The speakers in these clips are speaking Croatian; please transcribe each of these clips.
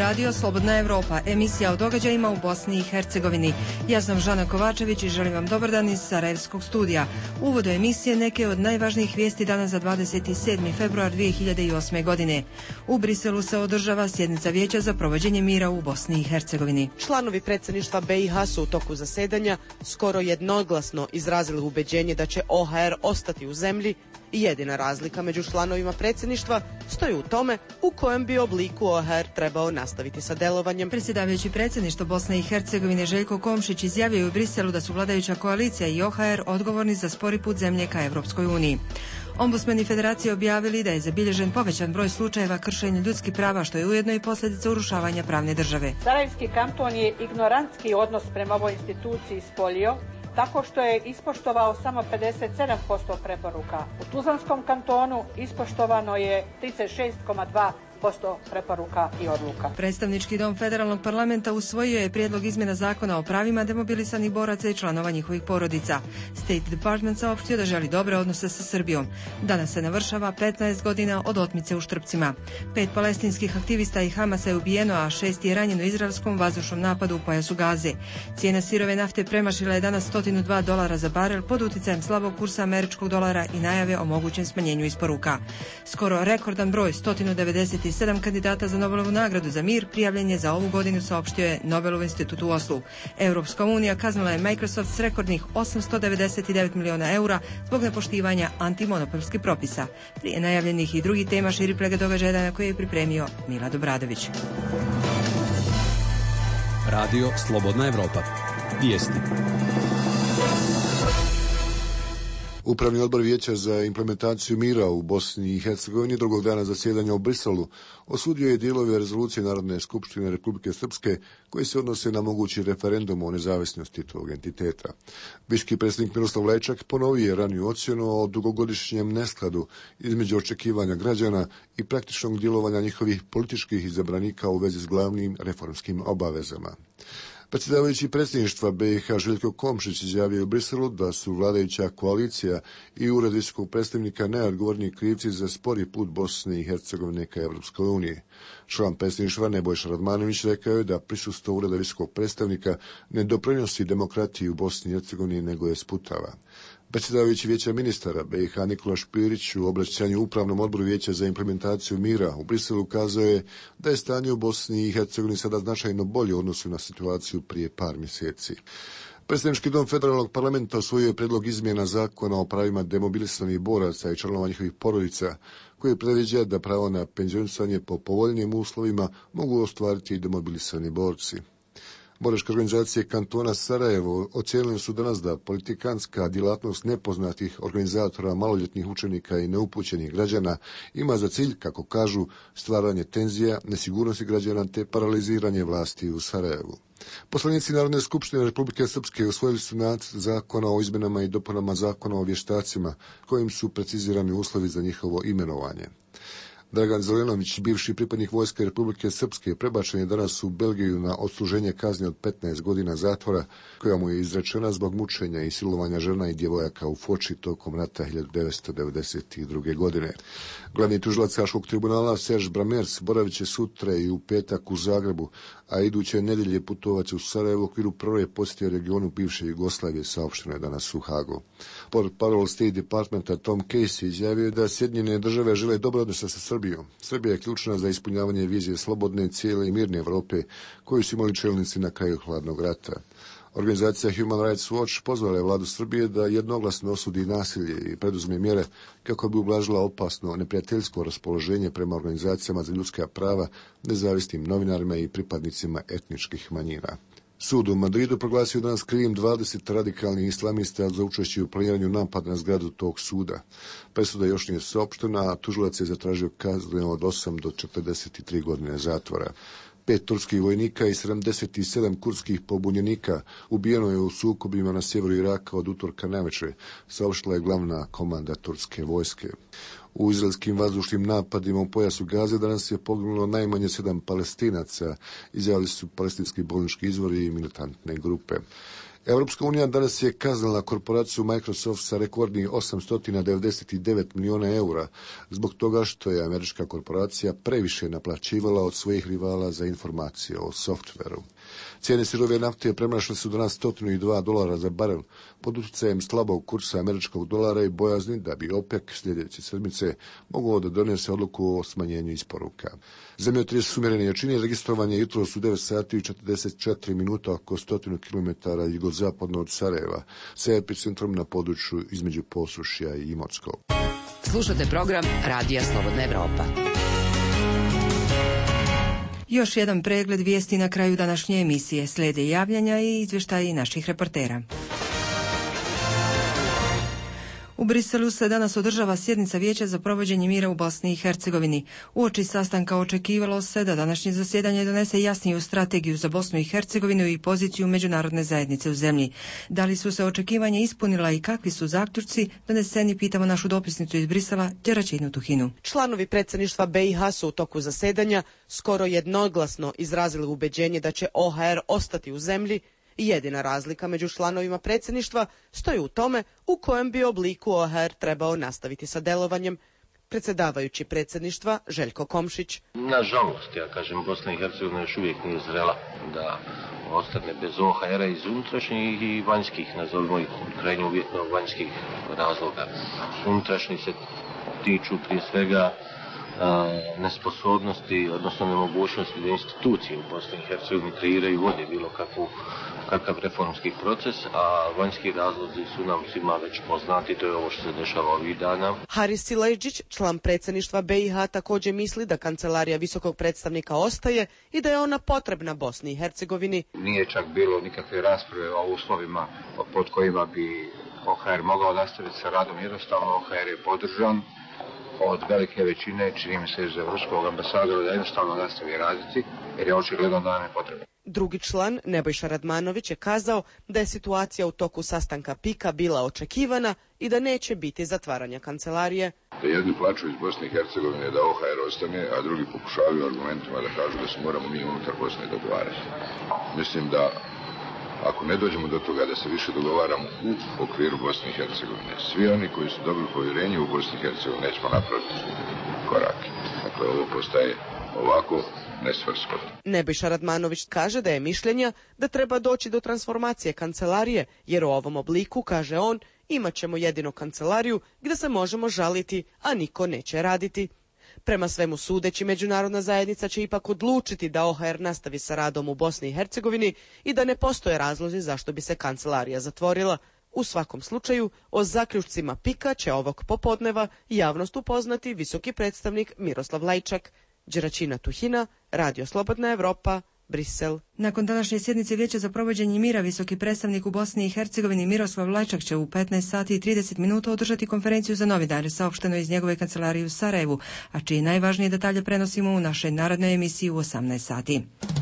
radio Slobodna Evropa, emisija o događajima u Bosni i Hercegovini. Ja sam Žana Kovačević i želim vam dobar dan iz Sarajevskog studija. U uvodu emisije neke od najvažnijih vijesti danas za 27. februar 2008. godine. U Briselu se održava sjednica Vijeća za provođenje mira u Bosni i Hercegovini. Članovi predsjedništva BiH su u toku zasedanja skoro jednoglasno izrazili ubeđenje da će OHR ostati u zemlji i jedina razlika među članovima predsjedništva stoji u tome u kojem bi obliku OHR trebao nastaviti sa delovanjem. Predsjedavajući predsjedništvo Bosne i Hercegovine Željko Komšić izjavio je u Briselu da su vladajuća koalicija i OHR odgovorni za spori put zemlje ka Evropskoj uniji. Ombudsmani Federacije objavili da je zabilježen povećan broj slučajeva kršenja ljudskih prava, što je ujedno i posljedica urušavanja pravne države. Sarajevski kanton je ignorantski odnos prema ovoj instituciji ispolio tako što je ispoštovao samo 57% preporuka. U Tuzlanskom kantonu ispoštovano je 36,2% preporuka i odluka. Predstavnički dom Federalnog parlamenta usvojio je prijedlog izmjena zakona o pravima demobilisanih boraca i članova njihovih porodica. State Department saopštio da želi dobre odnose sa Srbijom. Danas se navršava 15 godina od otmice u Štrpcima. 5 palestinskih aktivista i Hamasa je ubijeno, a 6 je ranjeno u izraelskom vazdušnom napadu u pojasu Gaze. Cijena sirove nafte premašila je danas $102 za barel pod utjecajem slabog kursa američkog dolara i najave o mogućem smanjenju isporuka. Skoro rekordan broj 197 kandidata za Nobelovu nagradu za mir prijavljen je za ovu godinu, saopštio je Nobelov institut u Oslu. Europska unija kaznila je Microsoft s rekordnih €899 miliona zbog nepoštivanja antimonopolskih propisa. Prije najavljenih i drugih tema širi pregled događaja na koje je pripremio Milad Obradović. Radio Slobodna Evropa. Vijesti. Upravni odbor Vijeća za implementaciju mira u Bosni i Hercegovini drugog dana zasjedanja u Briselu osudio je dijelove rezolucije Narodne skupštine Republike Srpske koji se odnose na mogući referendum o nezavisnosti tog entiteta. Viški predsjednik Miroslav Lajčak ponovio je raniju ocjenu o dugogodišnjem neskladu između očekivanja građana i praktičnog djelovanja njihovih političkih izabranika u vezi s glavnim reformskim obavezama. Predsjedavajući predsjedništva BiH Željko Komšić izjavio u Briselu da su vladajuća koalicija i ured visokog predstavnika najodgovorniji krivci za spori put Bosne i Hercegovine ka Evropskoj uniji. Član predsjedništva Nebojša Radmanović rekao je da prisustvo ureda visokog predstavnika ne doprinosi demokratiji u Bosni i Hercegovini, nego je sputava. Predsjedavajući Vijeća ministara BiH Nikola Špirić u obraćanju Upravnom odboru Vijeća za implementaciju mira u Briselu ukazao je da je stanje u Bosni i Hercegovini sada značajno bolje u odnosu na situaciju prije par mjeseci. Predstavnički dom Federalnog parlamenta usvojio je prijedlog izmjena zakona o pravima demobilisanih boraca i članova njihovih porodica, koji predviđa da pravo na penzionisanje po povoljnijim uslovima mogu ostvariti i demobilisani borci. Boračke organizacije kantona Sarajevo ocijenili su danas da politikantska djelatnost nepoznatih organizatora maloljetnih učenika i neupućenih građana ima za cilj, kako kažu, stvaranje tenzija, nesigurnosti građana te paraliziranje vlasti u Sarajevu. Poslanici Narodne skupštine Republike Srpske usvojili su nacrt zakona o izmjenama i dopunama zakona o vještacima, kojim su precizirani uslovi za njihovo imenovanje. Dragan Zelenović, bivši pripadnik vojske Republike Srpske, prebačen je danas u Belgiju na odsluženje kazne od 15 godina zatvora, koja mu je izrečena zbog mučenja i silovanja žena i djevojaka u Foči tokom rata 1992. godine. Glavni tužilac Haškog tribunala Serge Bramers boravit će sutra i u petak u Zagrebu, a iduće nedjelje putovat će u Sarajevo u okviru prve posjete regionu bivše Jugoslavije, saopšteno je danas u Hagu. Portparol State Departmenta Tom Casey izjavio da Sjedinjene države žele dobre odnose sa Srbijom. Srbija je ključna za ispunjavanje vizije slobodne, cijele i mirne Evrope koju su imali čelnici na kraju hladnog rata. Organizacija Human Rights Watch pozvala je vladu Srbije da jednoglasno osudi nasilje i preduzme mjere kako bi ublažila opasno neprijateljsko raspoloženje prema organizacijama za ljudska prava, nezavisnim novinarima i pripadnicima etničkih manjina. Sud u Madridu proglasio danas krivim 20 radikalnih islamista za učešće u planiranju napada na zgradu tog suda. Presuda još nije saopštena, a tužilac je zatražio kaznu od 8 do 43 godine zatvora. 5 turskih vojnika i 77 kurdskih pobunjenika ubijeno je u sukobima na sjeveru Iraka od utorka navečer, saopštila je glavna komanda turske vojske. U izraelskim vazdušnim napadima u pojasu Gaze danas je poginulo najmanje 7 Palestinaca, izjavili su palestinski bolnički izvori i militantne grupe. Europska unija danas je kaznila korporaciju Microsoft sa rekordnih 899 milijuna eura zbog toga što je američka korporacija previše naplaćivala od svojih rivala za informacije o softveru. Cijene sirove nafte premašile su danas $102 za barel pod utjecajem slabog kursa američkog dolara i bojazni da bi OPEC sljedeće sedmice mogao da donese odluku o smanjenju isporuka. Zemljotres sumjerene jačine registrovan je jutros u 9 sati i 44 minuta oko 100 km jugozapadno od Sarajeva, sa epicentrom na području između Posušja i Imotskog. Slušate program Radija Slobodna Evropa. Još jedan pregled vijesti na kraju današnje emisije. Slijede javljanja i izvještaji naših reportera. U Briselu se danas održava sjednica Vijeća za provođenje mira u Bosni i Hercegovini. Uoči sastanka očekivalo se da današnje zasjedanje donese jasniju strategiju za Bosnu i Hercegovinu i poziciju međunarodne zajednice u zemlji. Da li su se očekivanja ispunila i kakvi su zaključci, doneseni, pitamo našu dopisnicu iz Brisela, Đeračinu Tuhinu. Članovi predsjedništva BiH su u toku zasjedanja skoro jednoglasno izrazili ubeđenje da će OHR ostati u zemlji. Jedina razlika među članovima predsjedništva stoji u tome u kojem bi obliku OHR trebao nastaviti sa delovanjem. Predsjedavajući predsjedništva Željko Komšić. Nažalost, ja kažem, Bosna i Hercegovina još uvijek nije zrela da ostane bez OHR-a iz unutrašnjih i vanjskih, nazovimo ih krajnje uvjetno vanjskih razloga. Unutrašnji se tiču prije svega nesposobnosti, odnosno nemogućnosti da institucije u Bosni i Hercegovini kreiraju i vode bilo kakav reformski proces, a vanjski razlozi su nam svima već poznati, to je ovo što se dešava ovih dana. Haris Sileđić, član predsjedništva BiH, također misli da kancelarija visokog predstavnika ostaje i da je ona potrebna Bosni i Hercegovini. Nije čak bilo nikakve rasprave o uslovima pod kojima bi OHR mogao nastaviti sa radom, jednostavno OHR je podržan od velike većine, čini mi se iz ruskog ambasadora, da jednostavno nastavi raditi, jer je očigledno da nam je potrebno. Drugi član, Nebojša Radmanović, je kazao da je situacija u toku sastanka PIK-a bila očekivana i da neće biti zatvaranja kancelarije. Da jedni plaću iz Bosne i Hercegovine da OHR ostane, a drugi pokušavaju argumentima da kažu da se moramo mi unutar Bosne dogovarati. Mislim da ako ne dođemo do toga da se više dogovaramo u okviru Bosne i Hercegovine, svi oni koji su dobili povjerenje u Bosni i Hercegovini nećemo napraviti korake. Dakle, ovo postaje ovako nesvrshodno. Nebojša Radmanović kaže da je mišljenja da treba doći do transformacije kancelarije, jer u ovom obliku, kaže on, imat ćemo jedino kancelariju gdje se možemo žaliti, a niko neće raditi. Prema svemu sudeći, međunarodna zajednica će ipak odlučiti da OHR nastavi sa radom u Bosni i Hercegovini i da ne postoje razlozi zašto bi se kancelarija zatvorila. U svakom slučaju, o zaključcima PIK-a će ovog popodneva javnost upoznati visoki predstavnik Miroslav Lajčak. Đeračina Tuhina, Radio Slobodna Evropa, Brisel. Nakon današnje sjednice Vijeća za provođenje mira, visoki predstavnik u Bosni i Hercegovini Miroslav Lajčak će u 15 sati i 30 minuta održati konferenciju za novinare, saopšteno iz njegove kancelarije u Sarajevu, a čiji najvažnije detalje prenosimo u našoj narodnoj emisiji u 18 sati.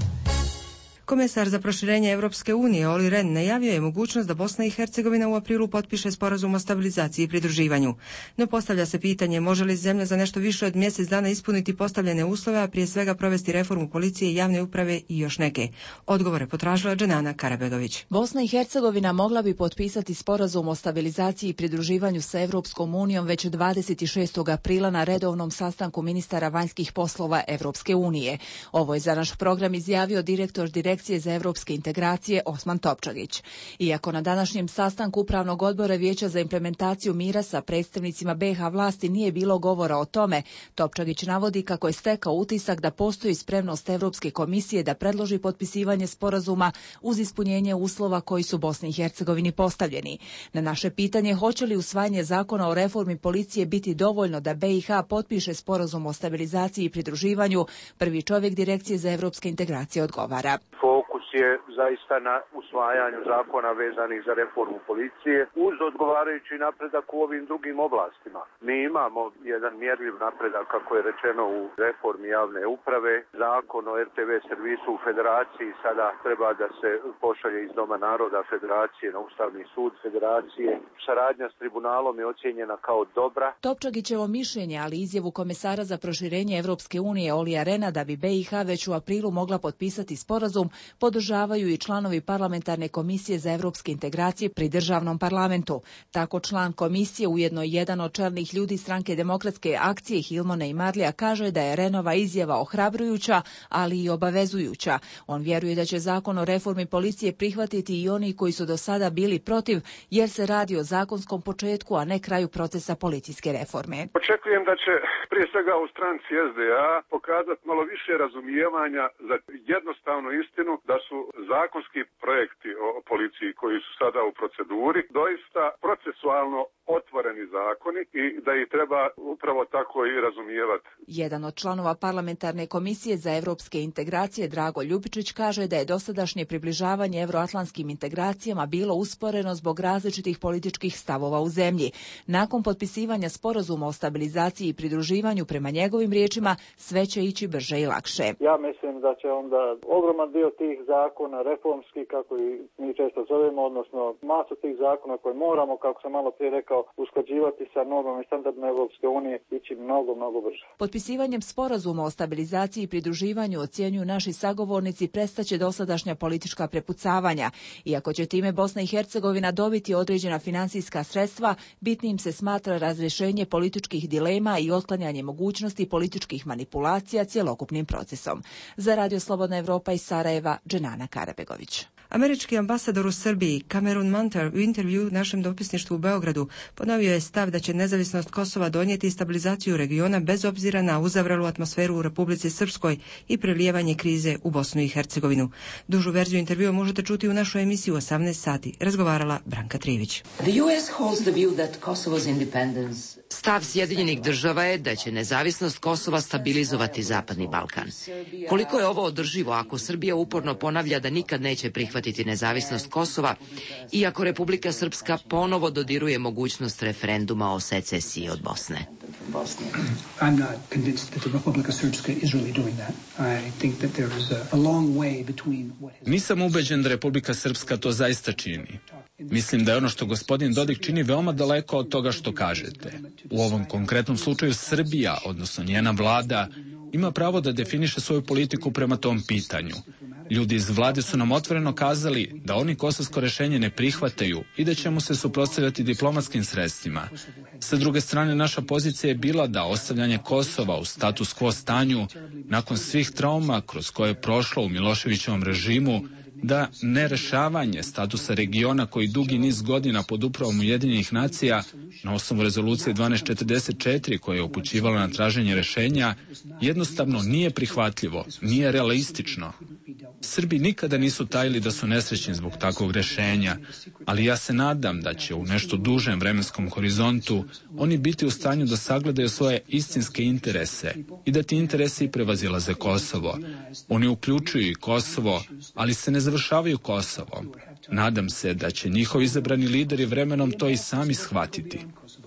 Komesar za proširenje Europske unije Olli Rehn najavio je mogućnost da Bosna i Hercegovina u aprilu potpiše sporazum o stabilizaciji i pridruživanju. No postavlja se pitanje može li zemlja za nešto više od mjesec dana ispuniti postavljene uslove, a prije svega provesti reformu policije i javne uprave i još neke. Odgovore potražila Dženana Karabegović. Bosna i Hercegovina mogla bi potpisati sporazum o stabilizaciji i pridruživanju sa Europskom unijom već 26. aprila na redovnom sastanku ministara vanjskih poslova Europske unije. Ovo je za naš program izjavio direktor Direkcije za europske integracije Osman Topčagić. Iako na današnjem sastanku Upravnog odbora Vijeća za implementaciju mira sa predstavnicima BiH vlasti nije bilo govora o tome, Topčagić navodi kako je stekao utisak da postoji spremnost Europske komisije da predloži potpisivanje sporazuma uz ispunjenje uslova koji su Bosni i Hercegovini postavljeni. Na naše pitanje hoće li usvajanje zakona o reformi policije biti dovoljno da BiH potpiše sporazum o stabilizaciji i pridruživanju, prvi čovjek Direkcije za europske integracije odgovara. Fokus je zaista na usvajanju zakona vezanih za reformu policije uz odgovarajući napredak u ovim drugim oblastima. Mi imamo jedan mjerljiv napredak, kako je rečeno, u reformi javne uprave. Zakon o RTV servisu u Federaciji sada treba da se pošalje iz Doma naroda Federacije na Ustavni sud Federacije. Saradnja s tribunalom je ocijenjena kao dobra. Topčagićevo mišljenje, ali izjavu komesara za proširenje Europske unije Ollija Rehna da bi BiH već u aprilu mogla potpisati sporazum, podržava podržavaju i članovi parlamentarne komisije za evropske integracije pri državnom parlamentu. Tako član komisije, ujedno jedan od čelnih ljudi stranke Demokratske akcije Hilmona i Marlija, kaže da je Renova izjava ohrabrujuća, ali i obavezujuća. On vjeruje da će zakon o reformi policije prihvatiti i oni koji su do sada bili protiv, jer se radi o zakonskom početku, a ne kraju procesa policijske reforme. Očekujem da će prije svega u stranci SDA pokazati malo više razumijevanja za jednostavnu istinu da su zakonski projekti o policiji koji su sada u proceduri doista procesualno otvoreni zakoni i da ih treba upravo tako i razumijevati. Jedan od članova parlamentarne komisije za evropske integracije, Drago Ljubičić, kaže da je dosadašnje približavanje evroatlantskim integracijama bilo usporeno zbog različitih političkih stavova u zemlji. Nakon potpisivanja sporazuma o stabilizaciji i pridruživanju, prema njegovim riječima, sve će ići brže i lakše. Ja mislim da će onda ogroman dio tih zakona, reformski, kako i mi često zovemo, odnosno masu tih zakona koje moramo, kako sam malo prije rekao, usklađivati sa normama i standardima Evropske unije, ići mnogo brže. Potpisivanjem sporazuma o stabilizaciji i pridruživanju, ocjenjuju naši sagovornici, prestaće dosadašnja politička prepucavanja. Iako će time Bosna i Hercegovina dobiti određena finansijska sredstva, bitnim se smatra razrješenje političkih dilema i otklanjanje mogućnosti političkih manipulacija cjelokupnim procesom. Za Radio Slobodna Evropa iz Sarajeva, Dženana Karabegović. Američki ambasador u Srbiji, Cameron Manter, u intervju našem dopisništvu u Beogradu ponovio je stav da će nezavisnost Kosova donijeti stabilizaciju regiona bez obzira na uzavrelu atmosferu u Republici Srpskoj i prelijevanje krize u Bosnu i Hercegovinu. Dužu verziju intervjua možete čuti u našoj emisiji u 18 sati. Razgovarala Branka Trivić. Stav Sjedinjenih država je da će nezavisnost Kosova stabilizovati Zapadni Balkan. Koliko je ovo održivo ako Srbija uporno ponavlja da nikad neće prihvatiti nezavisnost Kosova, iako Republika Srpska ponovo dodiruje mogućnost referenduma o secesiji od Bosne? Nisam ubeđen da Republika Srpska to zaista čini. Mislim da je ono što gospodin Dodik čini veoma daleko od toga što kažete. U ovom konkretnom slučaju Srbija, odnosno njena vlada, ima pravo da definiše svoju politiku prema tom pitanju. Ljudi iz vlade su nam otvoreno kazali da oni kosovsko rješenje ne prihvataju i da će mu se suprotstavljati diplomatskim sredstvima. Sa druge strane, naša pozicija je bila da ostavljanje Kosova u status quo stanju, nakon svih trauma kroz koje je prošlo u Miloševićevom režimu, da nerešavanje statusa regiona koji dugi niz godina pod upravom Ujedinjenih nacija na osnovu rezolucije 1244 koja je upućivala na traženje rješenja jednostavno nije prihvatljivo, nije realistično. Srbi nikada nisu tajili da su nesrećni zbog takvog rješenja, ali ja se nadam da će u nešto dužem vremenskom horizontu oni biti u stanju da sagledaju svoje istinske interese i da ti interesi prevazilaze Kosovo. Oni uključuju i Kosovo, ali se ne završavaju Kosovom. Nadam se da će njihovi izabrani lideri vremenom to i sami shvatiti.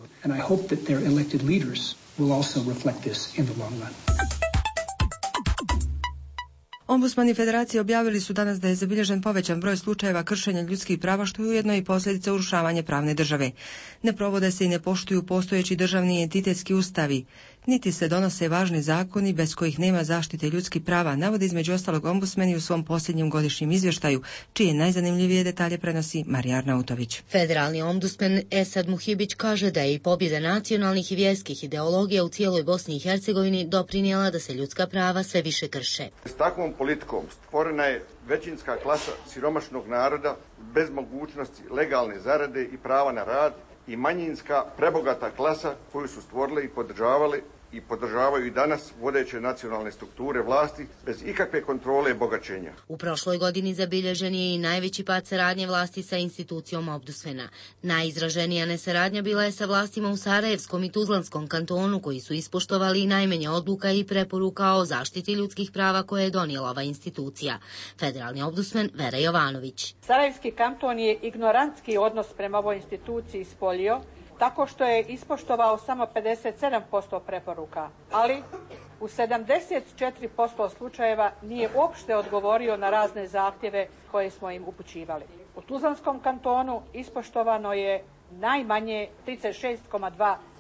Ombudsmani Federacije objavili su danas da je zabilježen povećan broj slučajeva kršenja ljudskih prava, što je ujedno i posljedica urušavanja pravne države. Ne provode se i ne poštuju postojeći državni i entitetski ustavi, niti se donose važni zakoni bez kojih nema zaštite ljudskih prava, navodi između ostalog ombudsmani u svom posljednjem godišnjem izvještaju, čije najzanimljivije detalje prenosi Marija Arnautović. Federalni ombudsman Esad Muhibić kaže da je i pobjeda nacionalnih i vjerskih ideologija u cijeloj Bosni i Hercegovini doprinijela da se ljudska prava sve više krše. S takvom politikom stvorena je većinska klasa siromašnog naroda bez mogućnosti legalne zarade i prava na rad i manjinska prebogata klasa koju su stvorili i podržavaju i danas vodeće nacionalne strukture vlasti bez ikakve kontrole bogaćenja. U prošloj godini zabilježen je i najveći pad saradnje vlasti sa institucijom ombudsmana. Najizraženija nesaradnja bila je sa vlastima u Sarajevskom i Tuzlanskom kantonu, koji su ispoštovali i najmanje odluka i preporuka o zaštiti ljudskih prava koje je donijela ova institucija. Federalni ombudsman Vera Jovanović. Sarajevski kanton je ignorantski odnos prema ovoj instituciji ispolio tako što je ispoštovao samo 57% preporuka, ali u 74% slučajeva nije uopšte odgovorio na razne zahtjeve koje smo im upućivali. U Tuzlanskom kantonu ispoštovano je najmanje 36,2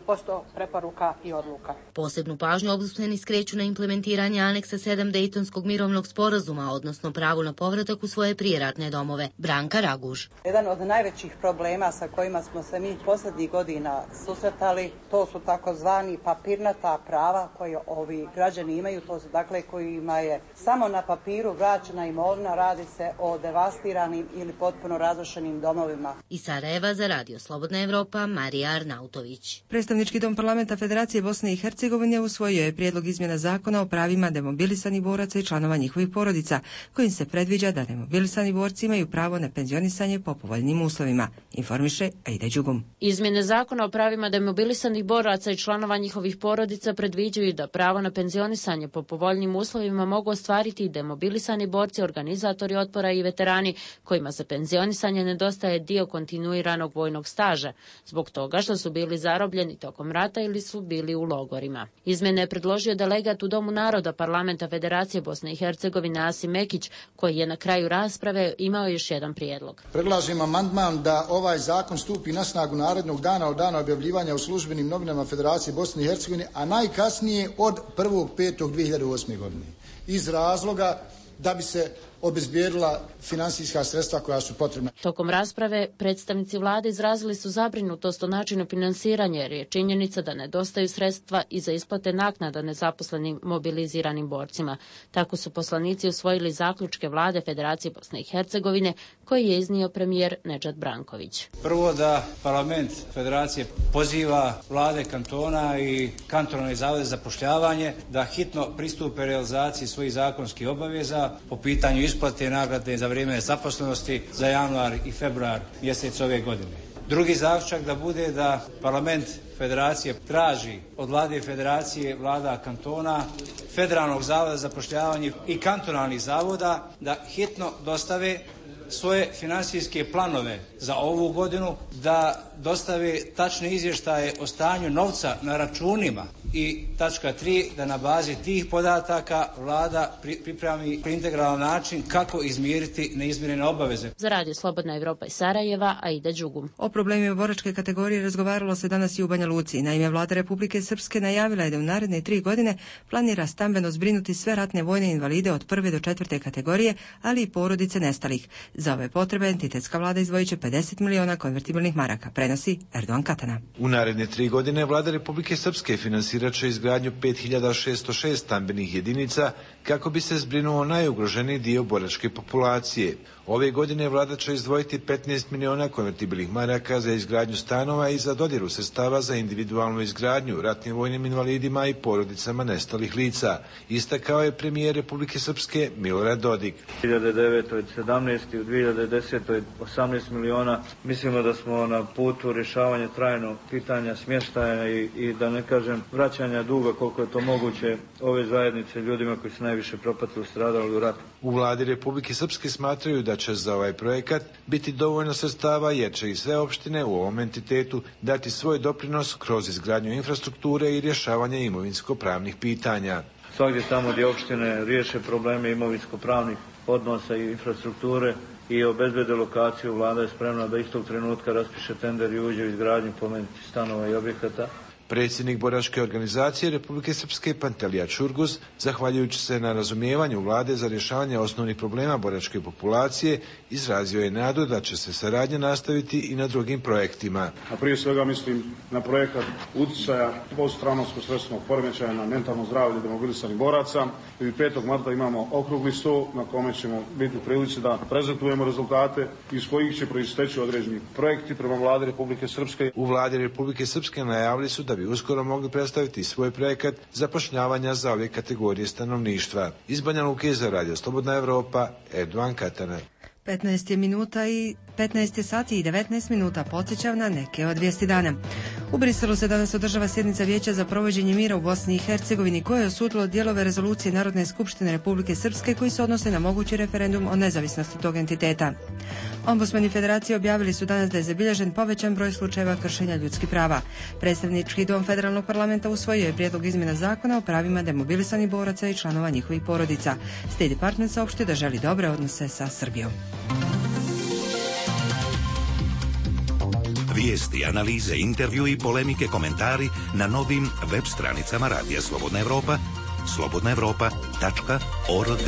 preporuka i odluka. Posebnu pažnju Ombudsmeni skreću na implementiranje aneksa 7 Dejtonskog mirovnog sporazuma, odnosno pravu na povratak u svoje prijeratne domove. Branka Raguž. Jedan od najvećih problema sa kojima smo se mi posljednjih godina susretali, to su takozvani papirnata prava koje ovi građani imaju, to su dakle kojima je samo na papiru vraćena imovina, radi se o devastiranim ili potpuno razrušenim domovima. Iz Sarajeva za Radio Slobodna Evropa, Marija Arnautović. Predstavnički dom parlamenta Federacije Bosne i Hercegovine usvojio je prijedlog izmjena zakona o pravima demobilisanih boraca i članova njihovih porodica, kojim se predviđa da demobilisani borci imaju pravo na penzionisanje po povoljnim uslovima, informiše Aida Đugum. Izmjene zakona o pravima demobilisanih boraca i članova njihovih porodica predviđaju da pravo na penzionisanje po povoljnim uslovima mogu ostvariti i demobilisani borci, organizatori otpora i veterani kojima za penzionisanje nedostaje dio kontinuiranog vojnog staža, zbog toga što su bili zarobljeni tokom rata ili su bili u logorima. Izmjene je predložio delegat u Domu naroda Parlamenta Federacije Bosne i Hercegovine Asim Mekić, koji je na kraju rasprave imao još jedan prijedlog. Predlažem amandman da ovaj zakon stupi na snagu narednog dana od dana objavljivanja u službenim novinama Federacije Bosne i Hercegovine, a najkasnije od 1.5.2008. godine. Iz razloga da bi se obezbijedila financijska sredstva koja su potrebna. Tokom rasprave predstavnici vlade izrazili su zabrinutost o načinu finansiranja, jer je činjenica da nedostaju sredstva i za isplate naknada nezaposlenim mobiliziranim borcima. Tako su poslanici usvojili zaključke vlade Federacije Bosne i Hercegovine koji je iznio premijer Nedžad Branković. Prvo da parlament Federacije poziva vlade kantona i kantonalne zavode za zapošljavanje da hitno pristupe realizaciji svojih zakonskih obaveza po pitanju isplate nagrade za vrijeme zaposlenosti za januar i februar mjesec ove godine. Drugi zaključak da bude da parlament Federacije traži od vlade Federacije, vlada kantona, Federalnog zavoda za zapošljavanje i kantonalnih zavoda da hitno dostave svoje financijske planove za ovu godinu, da dostave tačne izvještaje o stanju novca na računima i tačka 3, da na bazi tih podataka vlada pripremi integralan način kako izmiriti neizmirene obaveze. Za Radio Slobodna Evropa iz Sarajeva, Aida Đugum. O problemima boračke kategorije razgovaralo se danas i u Banja Luci. Naime, vlada Republike Srpske najavila je da u naredne 3 godine planira stambeno zbrinuti sve ratne vojne invalide od 1. do 4. kategorije, ali i porodice nestalih. Za ove potrebe entitetska vlada izdvojit će 50 miliona konvertibilnih maraka, prenosi Erdogan Katana. U naredne 3 godine vlada Republike Srpske financirat će izgradnju 5606 stambenih jedinica kako bi se zbrinuo najugroženiji dio boračke populacije. Ove godine vlada će izdvojiti 15 miliona konvertibilnih maraka za izgradnju stanova i za dodjelu sredstava za individualnu izgradnju ratnim vojnim invalidima i porodicama nestalih lica, istakao je premijer Republike Srpske Milorad Dodik. U 2009. 17. u 2010. 18 miliona. Mislimo da smo na putu rješavanja trajnog pitanja smještaja i da ne kažem vraćanja duga koliko je to moguće ove zajednice ljudima koji su najviše propatili, stradali u ratu. U vladi Republike Srpske smatraju da će za ovaj projekat biti dovoljno sredstava jer će i sve opštine u ovom entitetu dati svoj doprinos kroz izgradnju infrastrukture i rješavanje imovinsko-pravnih pitanja. Svagdje tamo gdje opštine riješe probleme imovinsko-pravnih odnosa i infrastrukture i obezbede lokaciju, vlada je spremna da istog trenutka raspiše tender i uđe u izgradnju pomenutih stanova i objekata. Predsjednik boračke organizacije Republike Srpske Pantelija Čurguz, zahvaljujući se na razumijevanju vlade za rješavanje osnovnih problema boračke populacije, izrazio je nadu da će se saradnja nastaviti i na drugim projektima. A prije svega mislim na projekat utjecaja posttraumatskog stresnog poremećaja na mentalno zdravlje demobilisanih boraca. I 5. marta imamo okrugli stol na kome ćemo biti u prilici da prezentujemo rezultate iz kojih će proisteći određeni projekti prema vladi Republike Srpske. U vladi Republike Srpske najavili su da bi uskoro mogli predstaviti svoj projekat zapošljavanja za ove kategorije stanovništva. Iz Banja Luke za Radio Slobodna Evropa, Erdogan Katana. 15 sati i 19 minuta, podsjećam na neke od vijesti dana. U Briselu se danas održava sjednica Vijeća za provođenje mira u Bosni i Hercegovini koje je osudilo dijelove rezolucije Narodne skupštine Republike Srpske koji se odnose na mogući referendum o nezavisnosti tog entiteta. Ombudsmani Federacije objavili su danas da je zabilježen povećan broj slučajeva kršenja ljudskih prava. Predstavnički dom Federalnog parlamenta usvojio je prijedlog izmjena zakona o pravima demobilisanih boraca i članova njihovih porodica. State Department saopštio da želi dobre odnose sa Srbijom. Vijesti, analize, intervju i polemike, komentari na novim web stranicama Radija Slobodna Evropa, slobodnaevropa.org.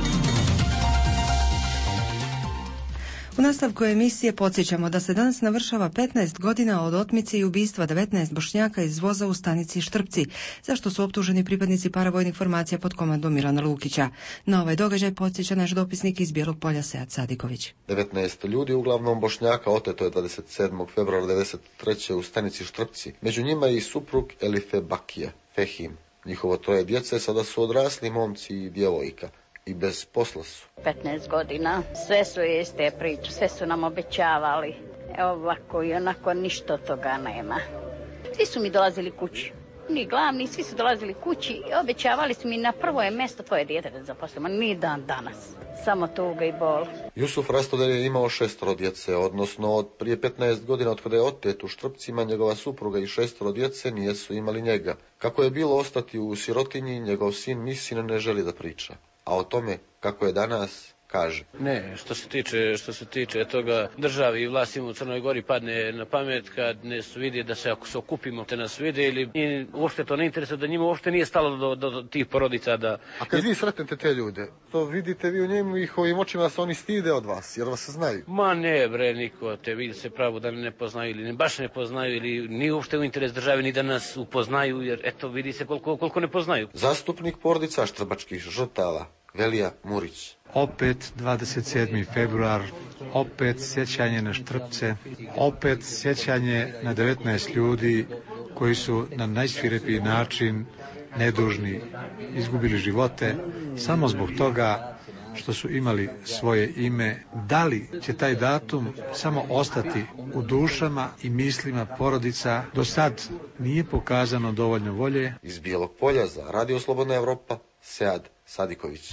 U nastavku emisije podsjećamo da se danas navršava 15 godina od otmice i ubistva 19 Bošnjaka iz voza u stanici Štrpci, za što su optuženi pripadnici paravojnih formacija pod komandom Milana Lukića. Na ovaj događaj podsjeća naš dopisnik iz Bijelog Polja, Sead Sadiković. 19 ljudi, uglavnom Bošnjaka, oteto je 27. februara 1993. u stanici Štrpci. Među njima i suprug Elife Bakija, Fehim. Njihovo troje djece sada su odrasli momci i djevojka. I bez posla su. 15 godina, sve su iste priče, sve su nam obećavali. Evo ovako i onako ništa od toga nema. Svi su mi dolazili kući, ni glavni, svi su dolazili kući i obećavali su mi na prvo je mjesto tvoje dijete da zaposlimo, ni dan danas. Samo tuga i bol. Jusuf Rastoder je imao 6 djece, odnosno od prije 15 godina od kada je otet u Štrpcima, njegova supruga i 6 djece nijesu imali njega. Kako je bilo ostati u sirotinji, njegov sin Misin ne želi da priča. A o tome kako je danas kaže. Ne, što se tiče toga, državi i vlastima u Crnoj Gori padne na pamet kad ne su vidi da se ako se okupimo te nas vide ili uopšte to ne interesuje, da njima uopšte nije stalo do tih porodica da... A kad vi sretnete te ljude, to vidite vi u njihovim očima da se oni stide od vas, jer vas znaju? Ma ne bre, niko te vidi se pravo da ne poznaju ili baš ne poznaju ili nije uopšte u interes države ni da nas upoznaju, jer eto vidi se koliko ne poznaju. Zastupnik porodica štrbačkih žrtava, Velija Murić. Opet 27. februar, opet sjećanje na Štrpce, opet sjećanje na 19 ljudi koji su na najsvirepiji način, nedužni, izgubili živote samo zbog toga što su imali svoje ime. Da li će taj datum samo ostati u dušama i mislima porodica? Do sad nije pokazano dovoljno volje. Iz Bijelog Polja za Radio Slobodna Evropa, Sead Sadiković.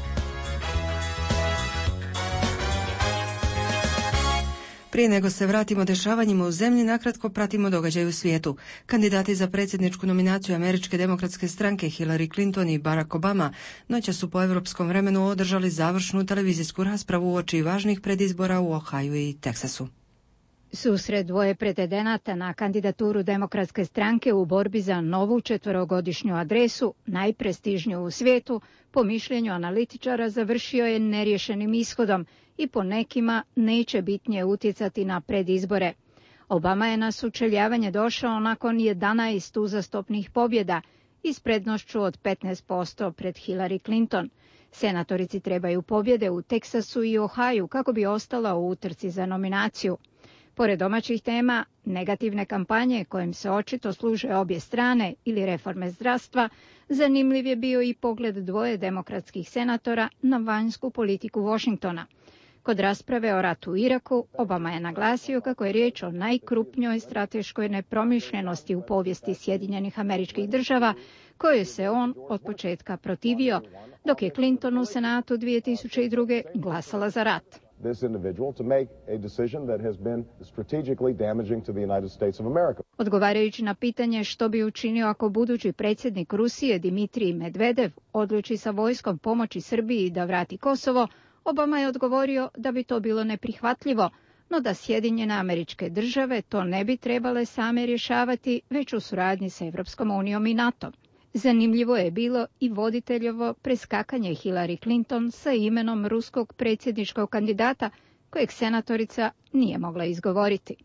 Prije nego se vratimo dešavanjima u zemlji, nakratko pratimo događaj u svijetu. Kandidati za predsjedničku nominaciju Američke demokratske stranke Hillary Clinton i Barack Obama noćas su po europskom vremenu održali završnu televizijsku raspravu uoči važnih predizbora u Ohaju i Teksasu. Susret dvoje pretendenata na kandidaturu Demokratske stranke u borbi za novu 4-godišnju adresu, najprestižniju u svijetu, po mišljenju analitičara završio je neriješenim ishodom i po nekima neće bitnije utjecati na predizbore. Obama je na sučeljavanje došao nakon 11 uzastopnih pobjeda i s prednošću od 15% pred Hillary Clinton. Senatorici trebaju pobjede u Teksasu i Ohaju kako bi ostala u utrci za nominaciju. Pored domaćih tema, negativne kampanje kojim se očito služe obje strane ili reforme zdravstva, zanimljiv je bio i pogled dvoje demokratskih senatora na vanjsku politiku Washingtona. Kod rasprave o ratu u Iraku, Obama je naglasio kako je riječ o najkrupnjoj strateškoj nepromišljenosti u povijesti Sjedinjenih Američkih Država, kojoj se on od početka protivio, dok je Clinton u Senatu 2002. glasala za rat. This individual to make a decision that has been strategically damaging to the United States of America. Odgovarajući na pitanje što bi učinio ako budući predsjednik Rusije Dimitrij Medvedev odluči sa vojskom pomoći Srbiji da vrati Kosovo, Obama je odgovorio da bi to bilo neprihvatljivo, no da Sjedinjene Američke Države to ne bi trebale same rješavati, već u suradnji sa Europskom unijom i NATO. Zanimljivo je bilo i voditeljovo preskakanje Hillary Clinton sa imenom ruskog predsjedničkog kandidata, kojeg senatorica nije mogla izgovoriti.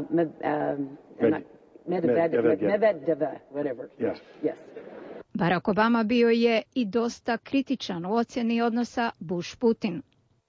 Barack Obama bio je i dosta kritičan u ocjeni odnosa Bush-Putin.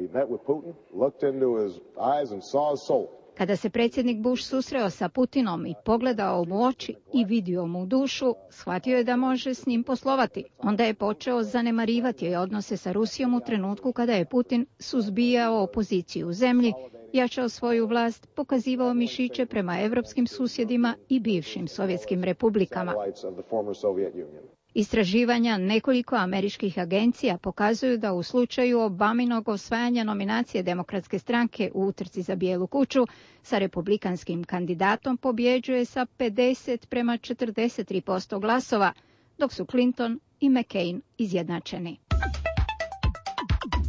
Kada se predsjednik Bush susreo sa Putinom i pogledao mu oči i vidio mu dušu, shvatio je da može s njim poslovati. Onda je počeo zanemarivati odnose sa Rusijom u trenutku kada je Putin suzbijao opoziciju u zemlji, jačao svoju vlast, pokazivao mišiće prema evropskim susjedima i bivšim sovjetskim republikama. Istraživanja nekoliko američkih agencija pokazuju da u slučaju Obaminog osvajanja nominacije Demokratske stranke u utrci za Bijelu kuću sa republikanskim kandidatom pobjeđuje sa 50:43% glasova, dok su Clinton i McCain izjednačeni.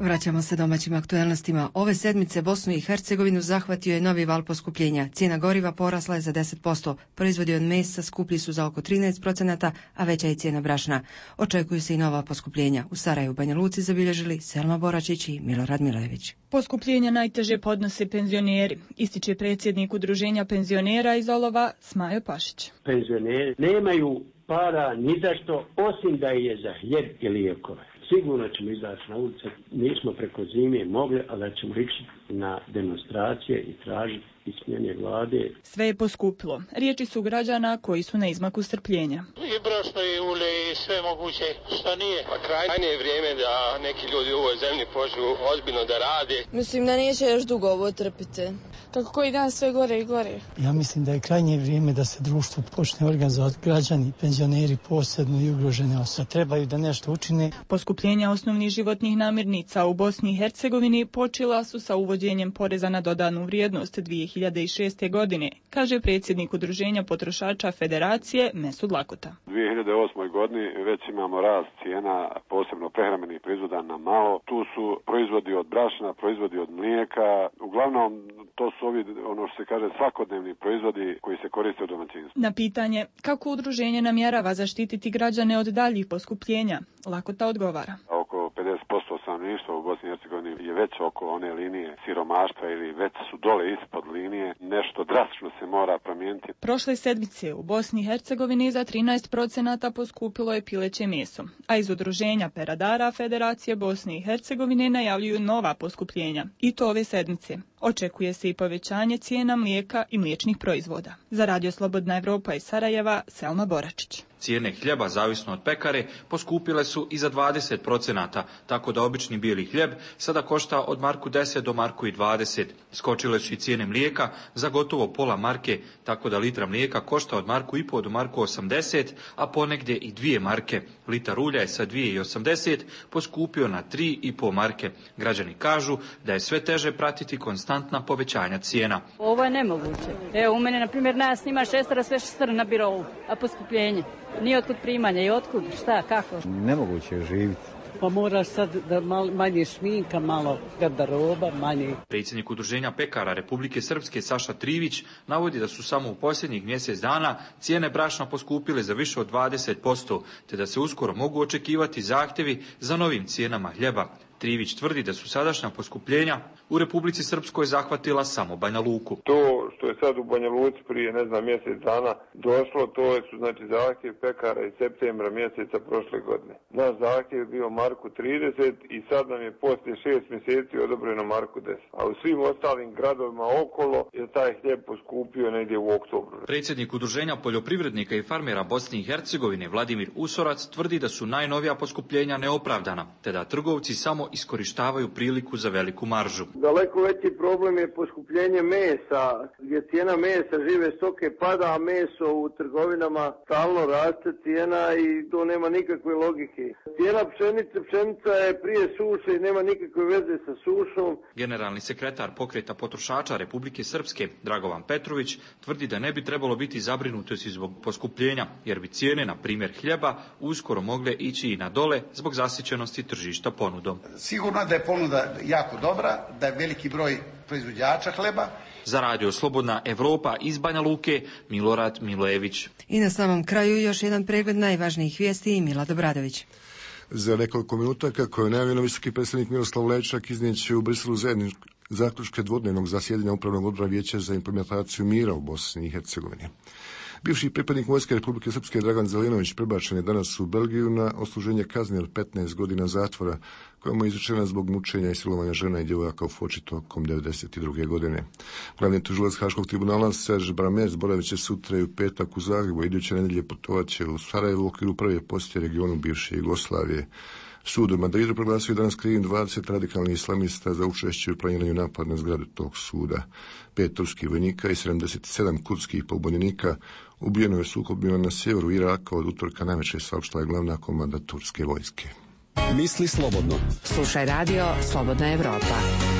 Vraćamo se domaćim aktuelnostima. Ove sedmice Bosnu i Hercegovinu zahvatio je novi val poskupljenja. Cijena goriva porasla je za 10%, proizvodi od mesa skuplji su za oko 13%, a veća je cijena brašna. Očekuju se i nova poskupljenja. U Sarajevu, Banja Luci zabilježili Selma Boračić i Milorad Milević. Poskupljenja najteže podnose penzioneri, ističe predsjednik Udruženja penzionera iz Olova Smajo Pašić. Penzioneri nemaju para ni za što, osim da je za hljeb i lijekove. Sigurno ćemo izaći na ulice, nismo preko zime mogli, ali ćemo ići na demonstracije i tražiti ispunjenje vlade. Sve je poskupilo. Riječi su građana koji su na izmaku strpljenja. I brašno i ulje i sve moguće što nije. Pa krajnje je vrijeme da neki ljudi u ovoj zemlji počnu ozbiljno da rade. Mislim da neće još dugo ovo trpiti. Kako koji dan sve gore i gore. Ja mislim da je krajnje vrijeme da se društvo počne organizovati, građani, penzioneri posebno i ugrožene osobe. Trebaju da nešto učine. Poskupljenja osnovnih životnih namirnica u Bosni i Hercegovini počela su sa uvođenjem poreza na dodanu vrijednost 2006. godine, kaže predsjednik Udruženja potrošača Federacije Mesud Lakota. U 2008. godini već imamo rast cijena, posebno prehrambenih proizvoda na malo. Tu su proizvodi od brašna, proizvodi od mlijeka. Uglavnom, to su ovi, ono što se kaže, svakodnevni proizvodi koji se koriste u domaćinstvu. Na pitanje kako udruženje namjerava zaštititi građane od daljih poskupljenja, Lakota odgovara. Oko 50% stanovništva u Bosni i Hercegovini je već oko one linije siromaštva ili već su dole ispod linije. Nešto drastično se mora promijeniti. Prošle sedmice u Bosni i Hercegovini za 13% poskupilo je pileće meso, a iz Udruženja peradara Federacije Bosne i Hercegovine najavljuju nova poskupljenja, i to ove sedmice. Očekuje se i povećanje cijena mlijeka i mliječnih proizvoda. Za Radio Slobodna Evropa iz Sarajeva, Selma Boračić. Cijene hljeba, zavisno od pekare, poskupile su i za 20%, tako da obični bijeli hljeb sada košta od marku 10 do marku i 20. Skočile su i cijene mlijeka za gotovo pola marke, tako da litra mlijeka košta od marku i pol do marku 80, a ponegdje i 2 marke. Litar ulja je sa 2,80 poskupio na 3,5 marke. Građani kažu da je sve teže pratiti konstantna povećanja cijena. Ovo je nemoguće. Evo, u mene, na primjer, nas ima 6, sve 6 na birovu, a poskupljenje. Nije otkud primanja i otkud, šta, kako? Nemoguće je živjeti. Pa moraš sad da manje šminka, malo garderoba, manje. Predsjednik Udruženja pekara Republike Srpske Saša Trivić navodi da su samo u posljednjih mjesec dana cijene brašna poskupile za više od 20%, te da se uskoro mogu očekivati zahtjevi za novim cijenama hljeba. Trivić tvrdi da su sadašnja poskupljenja u Republici Srpskoj zahvatila samo Banja Luku. To što je sad u Banja Luci prije, mjesec dana došlo, to su zahtjev pekara iz septembra mjeseca prošle godine. Naš zahtjev je bio marku 30 i sad nam je poslije 6 mjeseci odobreno marku 10. A u svim ostalim gradovima okolo je taj hljeb poskupio negdje u oktobru. Predsjednik Udruženja poljoprivrednika i farmera Bosne i Hercegovine Vladimir Usorac tvrdi da su najnovija poskupljenja neopravdana, te da trgovci samo iskorištavaju priliku za veliku maržu. Daleko veći problem je poskupljenje mesa, gdje cijena mesa žive stoke pada, a meso u trgovinama stalno raste cijena i to nema nikakve logike. Cijena pšenica je prije suše i nema nikakve veze sa sušom. Generalni sekretar Pokreta potrošača Republike Srpske Dragovan Petrović tvrdi da ne bi trebalo biti zabrinutosti zbog poskupljenja, jer bi cijene, na primjer hljeba, uskoro mogle ići i na dole zbog zasićenosti tržišta ponudom. Sigurno je da je ponuda jako dobra, da je veliki broj proizvođača hleba. Za Radio Slobodna Evropa iz Banja Luke, Milorad Milević. I na samom kraju još jedan pregled najvažnijih vijesti i Milad Obradović. Za nekoliko minuta, kako je najavljeno, visoki predstavnik Miroslav Lečak iznijeće u Briselu zaključke dvodnevnog zasjedanja Upravnog odbora Vijeća za implementaciju mira u Bosni i Hercegovini. Bivši pripadnik Vojske Republike Srpske Dragan Zelenović prebačen je danas u Belgiju na odsluženje kazne od 15 godina zatvora, koja mu je izrečena zbog mučenja i silovanja žena i djevojaka u Foči tokom 1992. godine. Glavni tužilac Haškog tribunala Serge Bramers boravit će sutra i u petak u Zagrebu, a iduće nedjelje putovat će u Sarajevo u okviru prve posjete regionu bivše Jugoslavije. Sud u Madridu proglasio danas krivim 20 radikalnih islamista za učešće u planiranju napada na zgradu tog suda. 5 turskih vojnika i 77 kurdskih pobunjenika ubijeno je u sukobima na sjeveru Iraka od utorka navečer, saopštila je glavna komanda turske vojske. Misli slobodno. Slušaj radio Slobodna Evropa.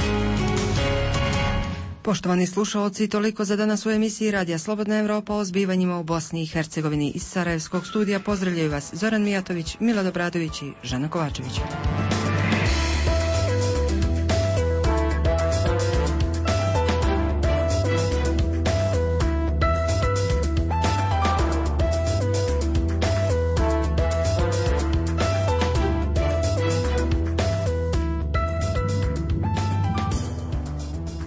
Poštovani slušaoci, toliko za danas u emisiji Radija Slobodna Evropa o zbivanjima u Bosni i Hercegovini. Iz Sarajevskog studija pozdravljaju vas Zoran Mijatović, Milad Obradović i Žana Kovačević.